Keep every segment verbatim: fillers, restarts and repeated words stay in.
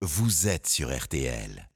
vous êtes sur R T L.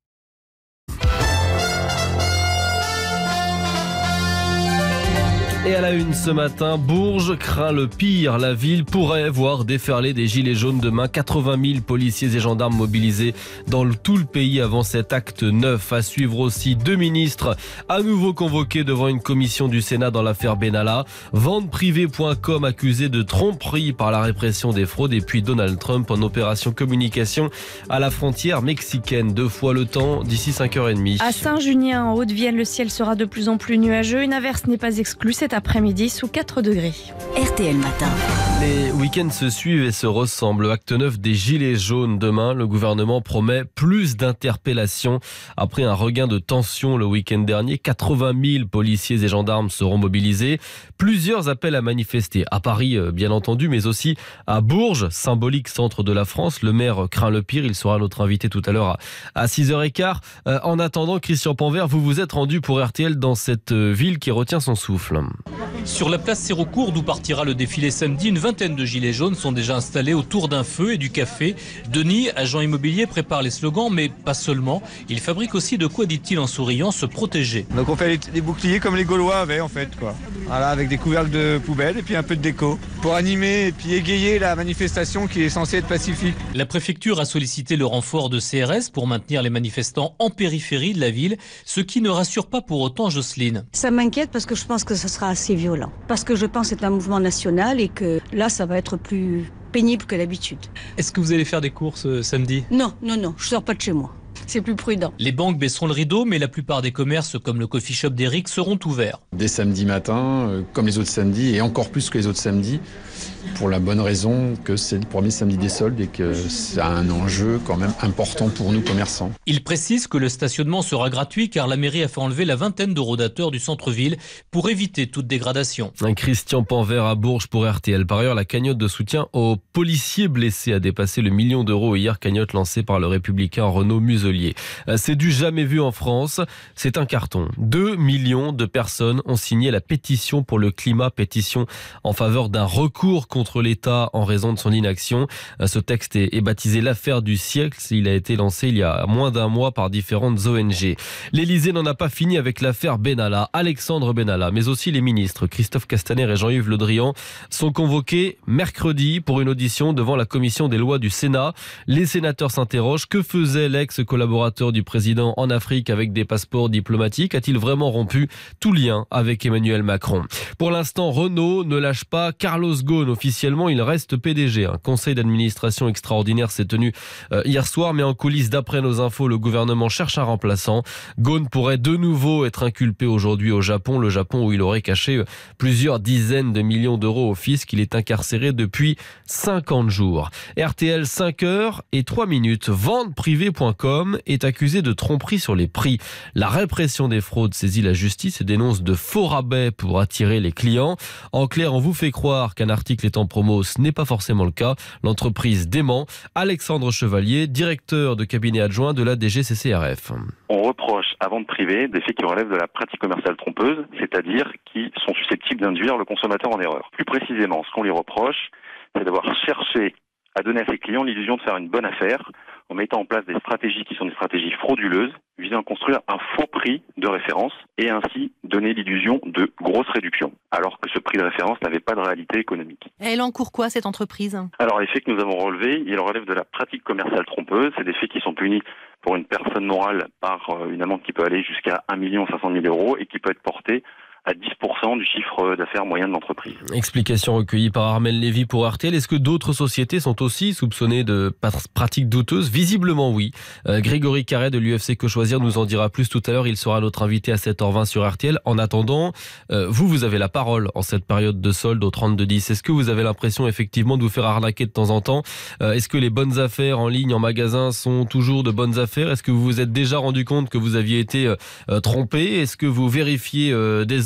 Et à la une ce matin, Bourges craint le pire. La ville pourrait voir déferler des gilets jaunes demain. quatre-vingt mille policiers et gendarmes mobilisés dans le, tout le pays avant cet acte neuf. À suivre aussi deux ministres à nouveau convoqués devant une commission du Sénat dans l'affaire Benalla. Vente privée point com accusé de tromperie par la répression des fraudes. Et puis Donald Trump en opération communication à la frontière mexicaine. Deux fois le temps d'ici cinq heures trente. À Saint-Junien, en Haute-Vienne, le ciel sera de plus en plus nuageux. Une averse n'est pas exclue cet après-midi sous quatre degrés. R T L Matin. Les week-ends se suivent et se ressemblent. Acte neuf des Gilets jaunes demain. Le gouvernement promet plus d'interpellations. Après un regain de tension le week-end dernier, quatre-vingt mille policiers et gendarmes seront mobilisés. Plusieurs appels à manifester. À Paris, bien entendu, mais aussi à Bourges, symbolique centre de la France. Le maire craint le pire. Il sera notre invité tout à l'heure à six heures quinze. Euh, en attendant, Christian Panvert, vous vous êtes rendu pour R T L dans cette ville qui retient son souffle. Sur la place Sérocourt, d'où partira le défilé samedi, une vingtaine de gilets jaunes sont déjà installés autour d'un feu et du café. Denis, agent immobilier, prépare les slogans, mais pas seulement. Il fabrique aussi de quoi, dit-il en souriant, se protéger. Donc on fait des boucliers comme les Gaulois avaient en fait, quoi. Voilà, avec des couvercles de poubelle et puis un peu de déco pour animer et puis égayer la manifestation qui est censée être pacifique. La préfecture a sollicité le renfort de C R S pour maintenir les manifestants en périphérie de la ville, ce qui ne rassure pas pour autant Jocelyne. Ça m'inquiète parce que je pense que ça sera assez violent. Parce que je pense que c'est un mouvement national et que là, ça va être plus pénible que d'habitude. Est-ce que vous allez faire des courses euh, samedi ? Non, non, non, je sors pas de chez moi. C'est plus prudent. Les banques baisseront le rideau, mais la plupart des commerces, comme le coffee shop d'Éric, seront ouverts. Dès samedi matin, euh, comme les autres samedis, et encore plus que les autres samedis, pour la bonne raison que c'est le premier samedi des soldes et que c'est un enjeu quand même important pour nous commerçants. Il précise que le stationnement sera gratuit car la mairie a fait enlever la vingtaine de rôdateurs du centre-ville pour éviter toute dégradation. Un Christian Panvert à Bourges pour R T L. Par ailleurs, la cagnotte de soutien aux policiers blessés a dépassé le million d'euros hier, cagnotte lancée par le républicain Renaud Muselier. C'est du jamais vu en France. C'est un carton. Deux millions de personnes ont signé la pétition pour le climat, pétition en faveur d'un recours contre l'État en raison de son inaction. Ce texte est baptisé l'affaire du siècle. Il a été lancé il y a moins d'un mois par différentes O N G. L'Élysée n'en a pas fini avec l'affaire Benalla, Alexandre Benalla, mais aussi les ministres Christophe Castaner et Jean-Yves Le Drian sont convoqués mercredi pour une audition devant la commission des lois du Sénat. Les sénateurs s'interrogent. Que faisait l'ex-collaborateur du président en Afrique avec des passeports diplomatiques ? A-t-il vraiment rompu tout lien avec Emmanuel Macron ? Pour l'instant, Renault ne lâche pas Carlos Ghosn. Officiellement, il reste P D G. Un conseil d'administration extraordinaire s'est tenu euh, hier soir, mais en coulisses, d'après nos infos, le gouvernement cherche un remplaçant. Ghosn pourrait de nouveau être inculpé aujourd'hui au Japon, le Japon où il aurait caché plusieurs dizaines de millions d'euros au fisc. Il est incarcéré depuis cinquante jours. R T L, cinq heures et trois minutes. Vente privée point com est accusé de tromperie sur les prix. La répression des fraudes saisit la justice et dénonce de faux rabais pour attirer les clients. En clair, on vous fait croire qu'un article est en promo, ce n'est pas forcément le cas. L'entreprise dément. Alexandre Chevalier, directeur de cabinet adjoint de la D G C C R F. On reproche à vente privée des faits qui relèvent de la pratique commerciale trompeuse, c'est-à-dire qui sont susceptibles d'induire le consommateur en erreur. Plus précisément, ce qu'on lui reproche, c'est d'avoir cherché à donner à ses clients l'illusion de faire une bonne affaire en mettant en place des stratégies qui sont des stratégies frauduleuses visant à construire un faux prix de référence et ainsi donner l'illusion de grosses réductions, alors que ce prix de référence n'avait pas de réalité économique. Elle encourt quoi, cette entreprise ? Alors les faits que nous avons relevés, ils relèvent de la pratique commerciale trompeuse. C'est des faits qui sont punis pour une personne morale par une amende qui peut aller jusqu'à un million cinq cent mille euros et qui peut être portée à dix pour cent du chiffre d'affaires moyen de l'entreprise. Explication recueillie par Armel Lévy pour R T L. Est-ce que d'autres sociétés sont aussi soupçonnées de pratiques douteuses ? Visiblement oui. Euh, Grégory Carret de l'U F C Que Choisir nous en dira plus tout à l'heure. Il sera notre invité à sept heures vingt sur R T L. En attendant, euh, vous, vous avez la parole en cette période de solde au trente-deux dix. Est-ce que vous avez l'impression effectivement de vous faire arnaquer de temps en temps ? euh, Est-ce que les bonnes affaires en ligne, en magasin sont toujours de bonnes affaires ? Est-ce que vous vous êtes déjà rendu compte que vous aviez été euh, trompé ? Est-ce que vous vérifiez euh, des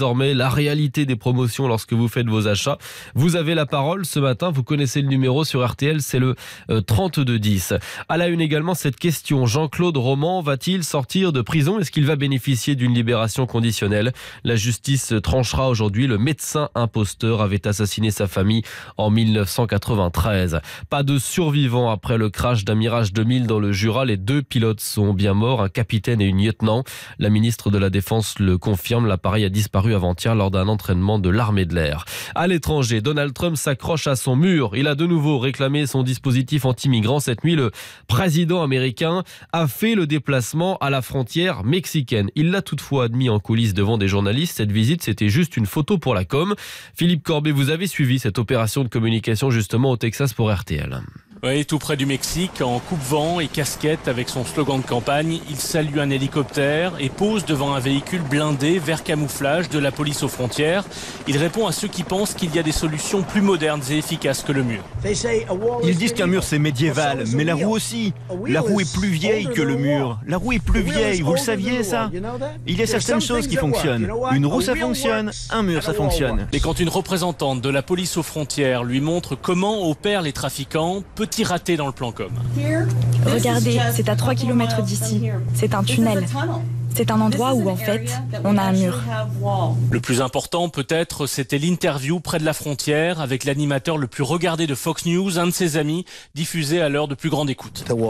désormais la réalité des promotions lorsque vous faites vos achats. Vous avez la parole ce matin, vous connaissez le numéro sur R T L, c'est le euh, trente-deux dix. À la une également cette question, Jean-Claude Roman va-t-il sortir de prison? Est-ce qu'il va bénéficier d'une libération conditionnelle? La justice tranchera aujourd'hui. Le médecin imposteur avait assassiné sa famille en mille neuf cent quatre-vingt-treize. Pas de survivants après le crash d'un Mirage deux mille dans le Jura. Les deux pilotes sont bien morts, un capitaine et une lieutenant. La ministre de la Défense le confirme, l'appareil a disparu avant-hier lors d'un entraînement de l'armée de l'air. À l'étranger, Donald Trump s'accroche à son mur. Il a de nouveau réclamé son dispositif anti-migrants. Cette nuit, le président américain a fait le déplacement à la frontière mexicaine. Il l'a toutefois admis en coulisses devant des journalistes. Cette visite, c'était juste une photo pour la com. Philippe Corbet, vous avez suivi cette opération de communication justement au Texas pour R T L. Oui, tout près du Mexique, en coupe-vent et casquette avec son slogan de campagne, il salue un hélicoptère et pose devant un véhicule blindé vert camouflage de la police aux frontières. Il répond à ceux qui pensent qu'il y a des solutions plus modernes et efficaces que le mur. Ils disent qu'un mur c'est médiéval, mais la roue aussi. La roue est plus vieille que le mur. La roue est plus vieille, vous le saviez ça? Il y a certaines choses qui fonctionnent. Une roue ça fonctionne, un mur ça fonctionne. Et quand une représentante de la police aux frontières lui montre comment opèrent les trafiquants, petit raté dans le plan com. Regardez, c'est à trois kilomètres d'ici. C'est un tunnel. C'est un endroit où, en fait, on a un mur. Le plus important, peut-être, c'était l'interview près de la frontière avec l'animateur le plus regardé de Fox News, un de ses amis, diffusé à l'heure de plus grande écoute. Le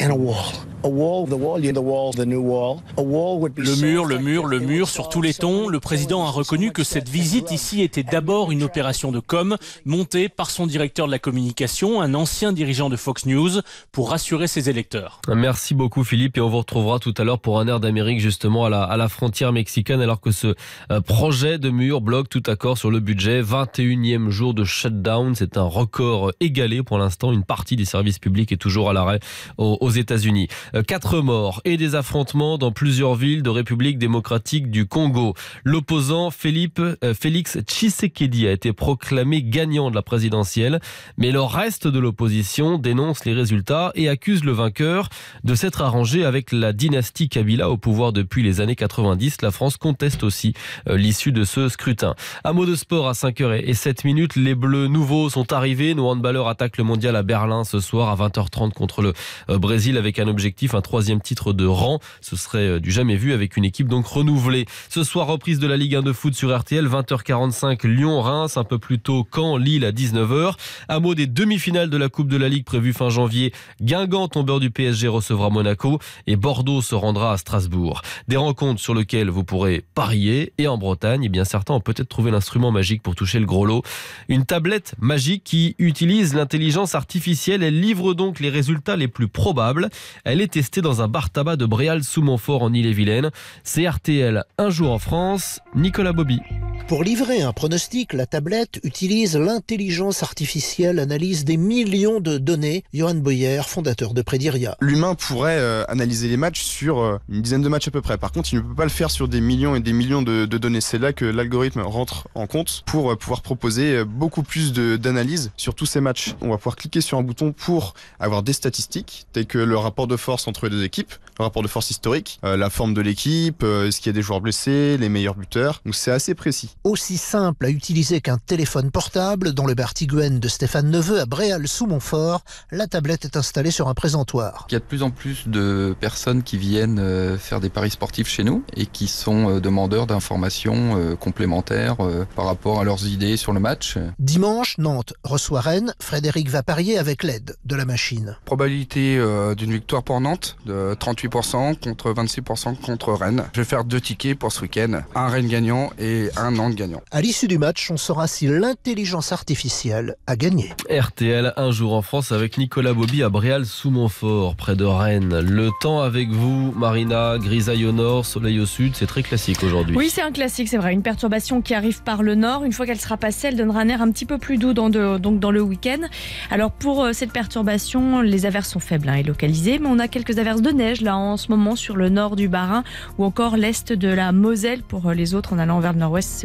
mur, le mur, le mur, sur tous les tons, le président a reconnu que cette visite ici était d'abord une opération de com montée par son directeur de la communication, un ancien dirigeant de Fox News, pour rassurer ses électeurs. Merci beaucoup Philippe et on vous retrouvera tout à l'heure pour un air d'Amérique justement à la, à la frontière mexicaine alors que ce euh, projet de mur bloque tout accord sur le budget. vingt et unième jour de shutdown, c'est un record égalé pour l'instant. Une partie des services publics est toujours à l'arrêt aux, aux États-Unis. Euh, quatre morts et des affrontements dans plusieurs villes de République démocratique du Congo. L'opposant Philippe, euh, Félix Tshisekedi a été proclamé gagnant de la présidentielle, mais le reste de l'opposition dénonce les résultats et accuse le vainqueur de s'être arrangé avec la dynastie Kabila au pouvoir depuis les années quatre-vingt-dix. La France conteste aussi euh, l'issue de ce scrutin. Un mot de sport à cinq heures sept minutes. Les Bleus nouveaux sont arrivés. Nos handballeurs attaquent le mondial à Berlin ce soir à vingt heures trente contre le euh, Brésil avec un objectif, un troisième titre de rang. Ce serait euh, du jamais vu avec une équipe donc renouvelée. Ce soir, reprise de la Ligue un de foot sur R T L, vingt heures quarante-cinq, Lyon-Reims, un peu plus tôt Caen, Lille à dix-neuf heures. Un mot des demi-finales de la Coupe de la Ligue prévue fin janvier. Guingamp, tombeur du P S G, recevra Monaco et Bordeaux se rendra à Strasbourg. Des rencontres sur lesquelles vous pourrez parier. Et en Bretagne, eh bien certains ont peut-être trouvé l'instrument magique pour toucher le gros lot. Une tablette magique qui utilise l'intelligence artificielle. Elle livre donc les résultats les plus probables. Elle est testée dans un bar tabac de Bréal-sous-Montfort en Ille-et-Vilaine. C'est R T L, un jour en France. Nicolas Bobby. Pour livrer un pronostic, la tablette utilise l'intelligence artificielle, analyse des millions de données. Johan Boyer, fondateur de Prediria. L'humain pourrait euh, analyser les matchs sur euh, une dizaine de matchs à peu près. Par contre, il ne peut pas le faire sur des millions et des millions de, de données. C'est là que l'algorithme rentre en compte pour euh, pouvoir proposer euh, beaucoup plus de, d'analyse sur tous ces matchs. On va pouvoir cliquer sur un bouton pour avoir des statistiques, telles que le rapport de force entre les deux équipes, le rapport de force historique, euh, la forme de l'équipe, euh, est-ce qu'il y a des joueurs blessés, les meilleurs buteurs. Donc c'est assez précis. Aussi simple à utiliser qu'un téléphone portable. Dans le bar Tiguen de Stéphane Neveu à Bréal-sous-Montfort, la tablette est installée sur un présentoir. Il y a de plus en plus de personnes qui viennent faire des paris sportifs chez nous et qui sont demandeurs d'informations complémentaires par rapport à leurs idées sur le match. Dimanche, Nantes reçoit Rennes. Frédéric va parier avec l'aide de la machine. Probabilité d'une victoire pour Nantes de trente-huit pour cent contre vingt-six pour cent contre Rennes. Je vais faire deux tickets pour ce week-end. Un Rennes gagnant et un Nantes gagnant. À l'issue du match, on saura si l'intelligence artificielle a gagné. R T L, un jour en France avec Nicolas Bobby à Bréal-sous-Montfort, près de Rennes. Le temps avec vous, Marina, grisaille au nord, soleil au sud, c'est très classique aujourd'hui. Oui, c'est un classique, c'est vrai. Une perturbation qui arrive par le nord. Une fois qu'elle sera passée, elle donnera un air un petit peu plus doux dans, de, donc dans le week-end. Alors pour euh, cette perturbation, les averses sont faibles hein, et localisées, mais on a quelques averses de neige là en ce moment sur le nord du Bas-Rhin ou encore l'est de la Moselle. Pour euh, les autres, en allant vers le nord-ouest, c'est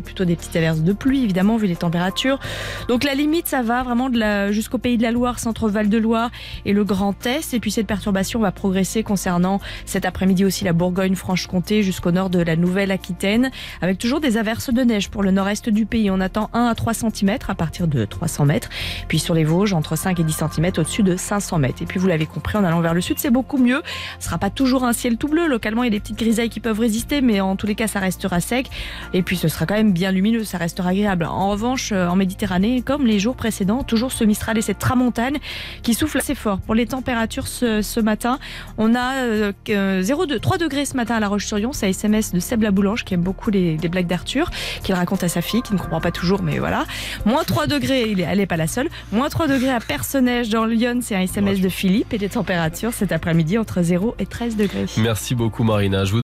plutôt des petites averses de pluie, évidemment, vu les températures. Donc la limite, ça va vraiment de la, jusqu'au Pays de la Loire, Centre-Val de Loire et le Grand Est. Et puis cette perturbation va progresser concernant cet après-midi aussi la Bourgogne-Franche-Comté jusqu'au nord de la Nouvelle-Aquitaine, avec toujours des averses de neige pour le nord-est du pays. On attend un à trois centimètres à partir de trois cents mètres. Puis sur les Vosges, entre cinq et dix centimètres au-dessus de cinq cents mètres. Et puis vous l'avez compris, en allant vers le sud, c'est beaucoup mieux. Ce ne sera pas toujours un ciel tout bleu. Localement, il y a des petites grisailles qui peuvent résister, mais en tous les cas, ça restera sec. Et puis ce sera quand même bien lumineux, ça restera agréable. En revanche, en Méditerranée, comme les jours précédents, toujours ce Mistral et cette tramontane qui souffle assez fort. Pour les températures ce, ce matin, on a euh, zéro virgule trois degrés ce matin à La Roche-sur-Yon. C'est un S M S de Seb Laboulange qui aime beaucoup les, les blagues d'Arthur, qu'il raconte à sa fille, qui ne comprend pas toujours, mais voilà. Moins trois degrés, il est, elle n'est pas la seule. Moins trois degrés à Personnage dans Lyon, c'est un S M S de Philippe. Et les températures cet après-midi entre zéro et treize degrés. Merci beaucoup Marina. Je vous